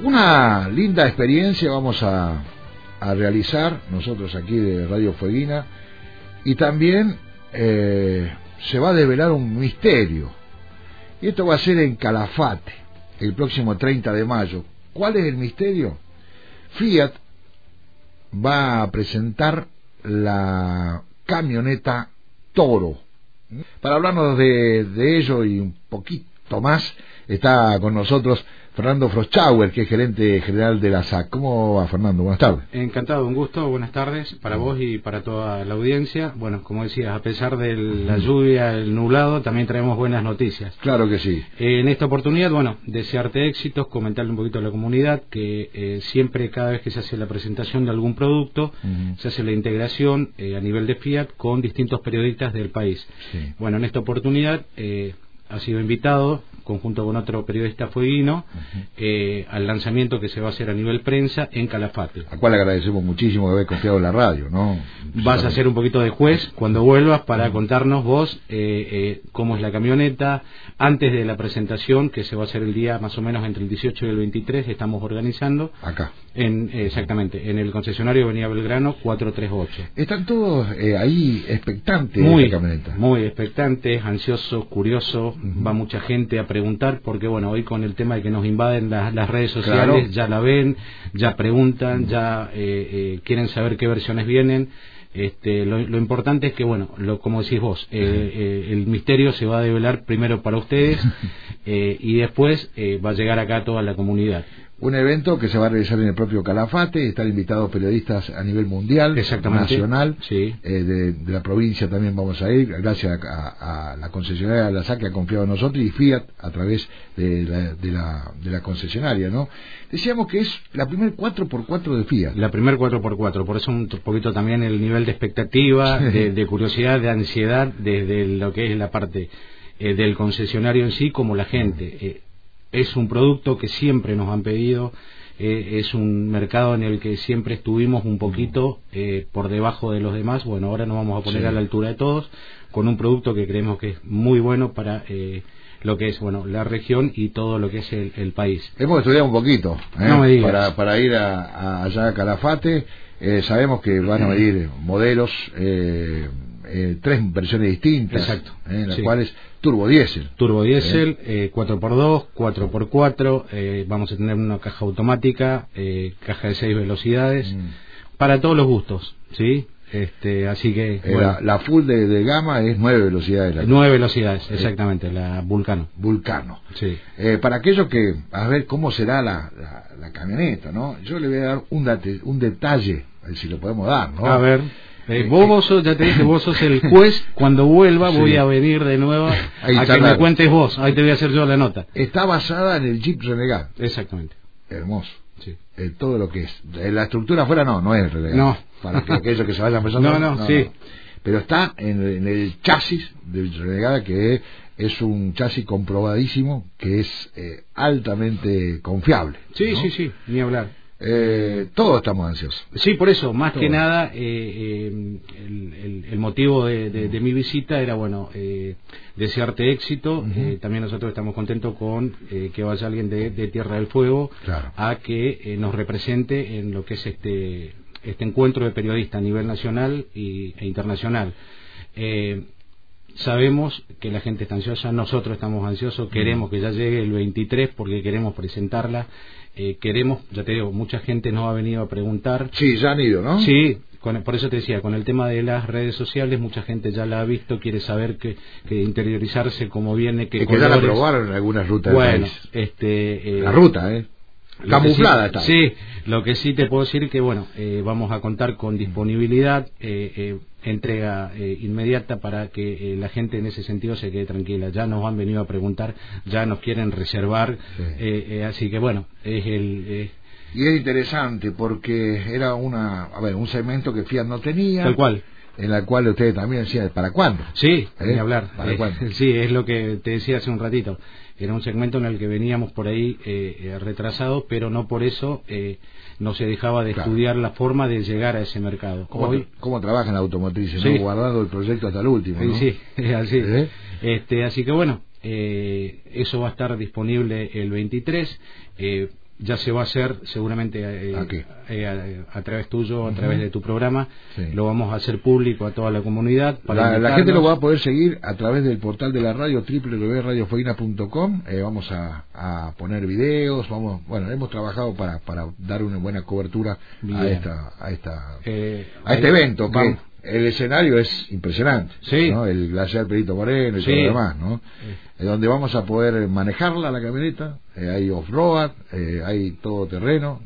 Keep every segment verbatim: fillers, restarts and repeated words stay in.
Una linda experiencia vamos a, a realizar nosotros aquí de Radio Fueguina, y también eh, se va a develar un misterio, y esto va a ser en Calafate el próximo treinta de mayo. ¿Cuál es el misterio? Fiat va a presentar la camioneta Toro. Para hablarnos de, de ello y un poquito más, está con nosotros Fernando Froschauer, que es gerente general de la S A C. ¿Cómo va, Fernando? Buenas tardes. Encantado, un gusto, buenas tardes para vos y para toda la audiencia. Bueno, como decías, a pesar de la lluvia, el nublado, también traemos buenas noticias. Claro que sí. Eh, en esta oportunidad, bueno, desearte éxitos, comentarle un poquito a la comunidad que eh, siempre, cada vez que se hace la presentación de algún producto, uh-huh. se hace la integración eh, a nivel de Fiat con distintos periodistas del país. Sí. Bueno, en esta oportunidad eh, ha sido invitado, conjunto con otro periodista fueguino, uh-huh. eh, al lanzamiento que se va a hacer a nivel prensa en Calafate. A cual le agradecemos muchísimo que haber confiado en la radio, ¿no? Vas a ser un poquito de juez cuando vuelvas para uh-huh. contarnos vos eh, eh, cómo es la camioneta, antes de la presentación, que se va a hacer el día más o menos entre el dieciocho y el veintitrés, estamos organizando. Acá. En, eh, exactamente, en el concesionario Avenida Belgrano cuatrocientos treinta y ocho. Están todos eh, ahí expectantes muy, de la camioneta. Muy expectantes, ansiosos, curiosos, uh-huh. va mucha gente a preguntar, porque bueno, hoy con el tema de que nos invaden la, las redes sociales, claro. ya la ven, ya preguntan, ya eh, eh, quieren saber qué versiones vienen. Este, lo, lo importante es que, bueno, lo, como decís vos, eh, eh, el misterio se va a develar primero para ustedes eh, y después eh, va a llegar acá a toda la comunidad. Un evento que se va a realizar en el propio Calafate, están invitados periodistas a nivel mundial, nacional, sí. eh, de, de la provincia también vamos a ir, gracias a, a, a la concesionaria de la S A C que ha confiado en nosotros, y Fiat a través de la, de la, de la concesionaria, ¿no? Decíamos que es la primer cuatro por cuatro de Fiat. La primer cuatro por cuatro, por eso un poquito también el nivel de expectativa, sí. de, de curiosidad, de ansiedad, desde lo que es la parte eh, del concesionario en sí, como la gente. Eh, Es un producto que siempre nos han pedido, eh, es un mercado en el que siempre estuvimos un poquito eh, por debajo de los demás. Bueno, ahora nos vamos a poner sí. a la altura de todos, con un producto que creemos que es muy bueno para eh, lo que es bueno la región y todo lo que es el, el país. Hemos estudiado un poquito ¿eh? no me digas. para, para ir a, a allá a Calafate. Eh, sabemos que van a venir modelos, eh, eh, tres versiones distintas, exacto, eh, en las sí. cuales turbo diésel. Turbo diésel, eh, cuatro por dos, cuatro por cuatro, eh, vamos a tener una caja automática, eh, caja de seis velocidades, mm. para todos los gustos, ¿sí? Este, así que... Eh, bueno, la, la full de, de gama es nueve velocidades. La nueve velocidades, exactamente, eh, la Vulcano. Vulcano. Sí. Eh, para aquellos que, a ver cómo será la, la, la camioneta, ¿no? Yo le voy a dar un, date, un detalle, si lo podemos dar, ¿no? A ver... Eh, vos, vos sos, ya te dije, vos sos el juez. Cuando vuelva sí. voy a venir de nuevo ahí a que me cuentes vos. Ahí te voy a hacer yo la nota. Está basada en el Jeep Renegade. Exactamente. Hermoso. Sí. Eh, todo lo que es. La estructura afuera no, no es Renegade. No. Para que aquellos que se vayan pensando. No, no, no, sí. No. Pero está en, en el chasis del Renegade, que es un chasis comprobadísimo, que es eh, altamente confiable. Sí, ¿no? sí, sí, ni hablar. Eh, todos estamos ansiosos. Sí, por eso, más Todo. que nada, eh, eh, el, el, el motivo de, de, de mi visita era, bueno, eh, desearte éxito. Uh-huh. eh, también nosotros estamos contentos con eh, que vaya alguien de, de Tierra del Fuego, claro. a que eh, nos represente en lo que es este este encuentro de periodistas a nivel nacional y, e internacional. Eh, Sabemos que la gente está ansiosa, nosotros estamos ansiosos, queremos que ya llegue el veintitrés porque queremos presentarla, eh, queremos, ya te digo, mucha gente nos ha venido a preguntar. Sí, ya han ido, ¿no? Sí, con, por eso te decía, con el tema de las redes sociales, mucha gente ya la ha visto, quiere saber que, que interiorizarse cómo viene, qué es colores. Que ya la probaron en algunas rutas bueno, del país. Este, eh, la ruta, ¿eh? Camuflada está. Sí, lo que sí te puedo decir que bueno, eh, vamos a contar con disponibilidad, eh, eh, entrega eh, inmediata para que eh, la gente en ese sentido se quede tranquila. Ya nos han venido a preguntar, ya nos quieren reservar, sí. eh, eh, así que bueno, es el... Eh, y es interesante porque era una, a ver, un segmento que Fiat no tenía. Tal cual. En la cual ustedes también decían, ¿para cuándo? Sí, ¿Eh? ni hablar. ¿Para eh, cuándo? Sí, es lo que te decía hace un ratito. Era un segmento en el que veníamos por ahí eh, eh, retrasados, pero no por eso eh, no se dejaba de claro. estudiar la forma de llegar a ese mercado. ¿Cómo, Hoy, ¿cómo trabajan automotrices? Sí. ¿no? Guardando el proyecto hasta el último, ¿no? Sí, sí, es así. ¿Eh? Este, así que bueno, eh, eso va a estar disponible el veintitrés. Eh, ya se va a hacer seguramente eh, eh, a, a través tuyo, a uh-huh. través de tu programa, sí. Lo vamos a hacer público a toda la comunidad. Para la, la gente lo va a poder seguir a través del portal de la radio, doble u doble u doble u punto radio fueguina punto com. Eh, vamos a, a poner videos, vamos, bueno, hemos trabajado para, para dar una buena cobertura Bien. a esta a esta eh, a este evento que vamos. El escenario es impresionante, sí. ¿no? El glaciar Perito Moreno y sí. todo lo demás, ¿no? Sí. Eh, donde vamos a poder manejarla la camioneta, eh, hay off-road, eh, hay todo terreno.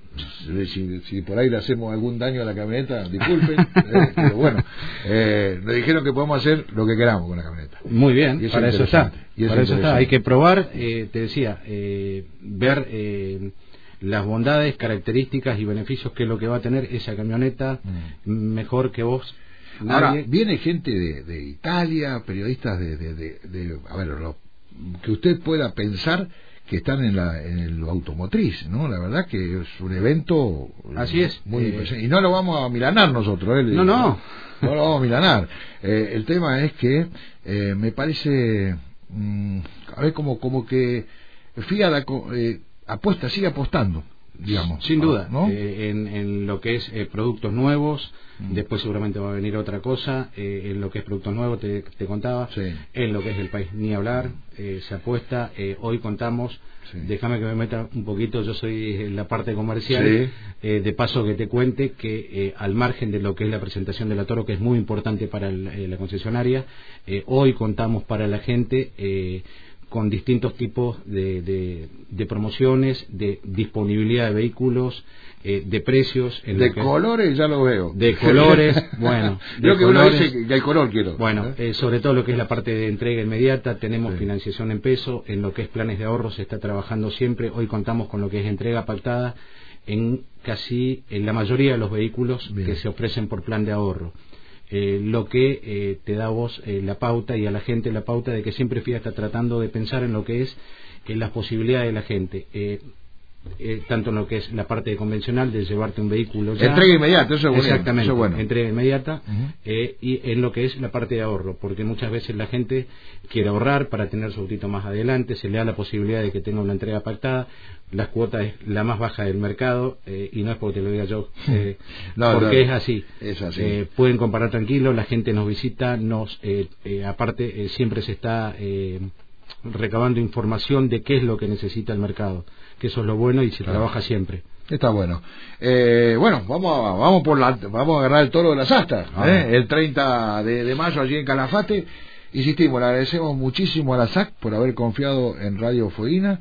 Si, si por ahí le hacemos algún daño a la camioneta, disculpen, eh, pero bueno, eh, nos dijeron que podemos hacer lo que queramos con la camioneta. Muy bien, eso para eso está, eso para eso está. Hay que probar, eh, te decía, eh, ver eh, las bondades, características y beneficios que es lo que va a tener esa camioneta mm. mejor que vos. Nadie. Ahora, viene gente de, de Italia, periodistas de, de, de, de a ver, lo, que usted pueda pensar que están en la en el automotriz, ¿no? La verdad que es un evento así es muy eh, impresionante. Y no lo vamos a milanar nosotros, ¿eh? No, no. No lo vamos a milanar. Eh, el tema es que eh, me parece, mmm, a ver, como, como que Fiat eh, apuesta, sigue apostando, digamos. Sin duda, ¿no? eh, en, en lo que es eh, productos nuevos, mm. después seguramente va a venir otra cosa, eh, en lo que es productos nuevos te, te contaba, sí. en lo que es el país ni hablar, eh, se apuesta, eh, hoy contamos, sí. déjame que me meta un poquito, yo soy en la parte comercial, sí. eh, de paso que te cuente que eh, al margen de lo que es la presentación de la Toro, que es muy importante para el, eh, la concesionaria, eh, hoy contamos para la gente eh, con distintos tipos de, de, de promociones, de disponibilidad de vehículos, eh, de precios. En de lo que colores ya lo veo. De colores, bueno. Creo que colores, uno dice que hay color quiero. Bueno, eh, sobre todo lo que es la parte de entrega inmediata, tenemos sí. financiación en peso, en lo que es planes de ahorro se está trabajando siempre, hoy contamos con lo que es entrega pactada en casi en la mayoría de los vehículos Bien. que se ofrecen por plan de ahorro. Eh, lo que eh, te da a vos eh, la pauta y a la gente la pauta de que siempre Fiat está tratando de pensar en lo que es eh, las posibilidades de la gente, eh, eh, tanto en lo que es la parte convencional de llevarte un vehículo ya, entrega inmediata, eso es bueno, exactamente, eso es bueno. entrega inmediata uh-huh. eh, y en lo que es la parte de ahorro, porque muchas veces la gente quiere ahorrar para tener su autito más adelante, se le da la posibilidad de que tenga una entrega pactada, las cuotas es la más baja del mercado eh, y no es porque te lo diga yo, eh, no, porque no, es así, es así. Eh, pueden comparar tranquilo, la gente nos visita, nos eh, eh, aparte eh, siempre se está eh, recabando información de qué es lo que necesita el mercado, que eso es lo bueno y se claro. trabaja siempre. Está bueno. Eh, bueno, vamos a, vamos por la, vamos a agarrar el toro de las astas, ah. ¿eh? El treinta de, de mayo allí en Calafate. Insistimos, le agradecemos muchísimo a la S A C por haber confiado en Radio Fueguina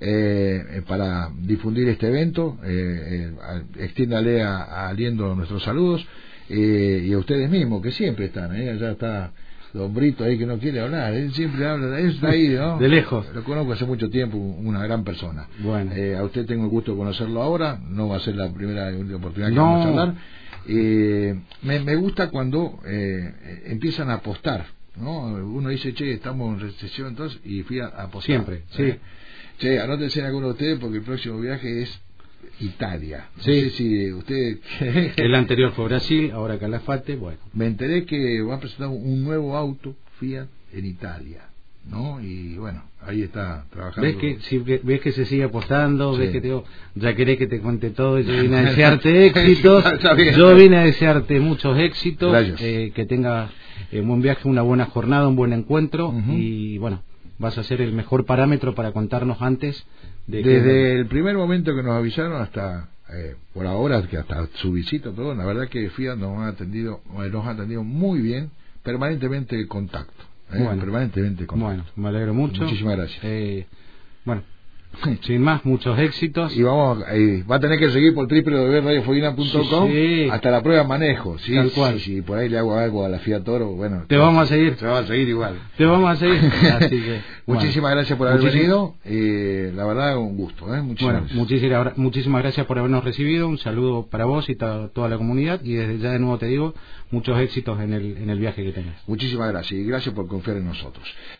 eh, para difundir este evento. Eh, eh, extiéndale a, a Aliendo nuestros saludos eh, y a ustedes mismos que siempre están. ¿eh? Allá está Don Brito ahí que no quiere hablar, él siempre habla, él está ahí, ¿no? De lejos. Lo conozco hace mucho tiempo, una gran persona. Bueno. Eh, a usted tengo el gusto de conocerlo ahora, no va a ser la primera oportunidad que no. vamos a hablar. Eh, me, me gusta cuando eh, empiezan a apostar, ¿no? Uno dice, che, estamos en recesión entonces, y fui a, a apostar. Siempre, sí. ¿eh? Che, anótense en alguno de ustedes porque el próximo viaje es Italia. No sí. sé si usted... El anterior fue Brasil, ahora Calafate, bueno. Me enteré que van a presentar un nuevo auto Fiat en Italia, ¿no? Y bueno, ahí está trabajando. ¿Ves que, si, ves que se sigue apostando? Sí. ¿Ves que te, ya querés que te cuente todo? Yo vine a desearte éxitos. Yo vine a desearte muchos éxitos. Eh, que tengas eh, un buen viaje, una buena jornada, un buen encuentro. Uh-huh. Y bueno, vas a ser el mejor parámetro para contarnos antes. De Desde que... el primer momento que nos avisaron hasta eh, por ahora, que hasta su visita, todo, la verdad que Fiat nos ha atendido, nos ha atendido muy bien, permanentemente contacto, eh, bueno, permanentemente contacto. Bueno, me alegro mucho. Muchísimas gracias. Eh, bueno, sin más, muchos éxitos. Y vamos, eh, va a tener que seguir por doble u doble u doble u punto radio fueguina punto com sí, sí. hasta la prueba de manejo. Sí, tal cual. Si sí, sí, por ahí le hago algo a la Fiat Toro, bueno. Te vamos a seguir. Se va a seguir igual. Te vamos a seguir. Así que, muchísimas bueno. gracias por haber Muchísimas... venido. Eh, la verdad, un gusto. ¿eh? Muchísimas bueno, gracias. Muchísimas, muchísimas gracias por habernos recibido. Un saludo para vos y ta, toda la comunidad. Y desde ya de nuevo te digo, muchos éxitos en el, en el viaje que tengas. Muchísimas gracias y gracias por confiar en nosotros.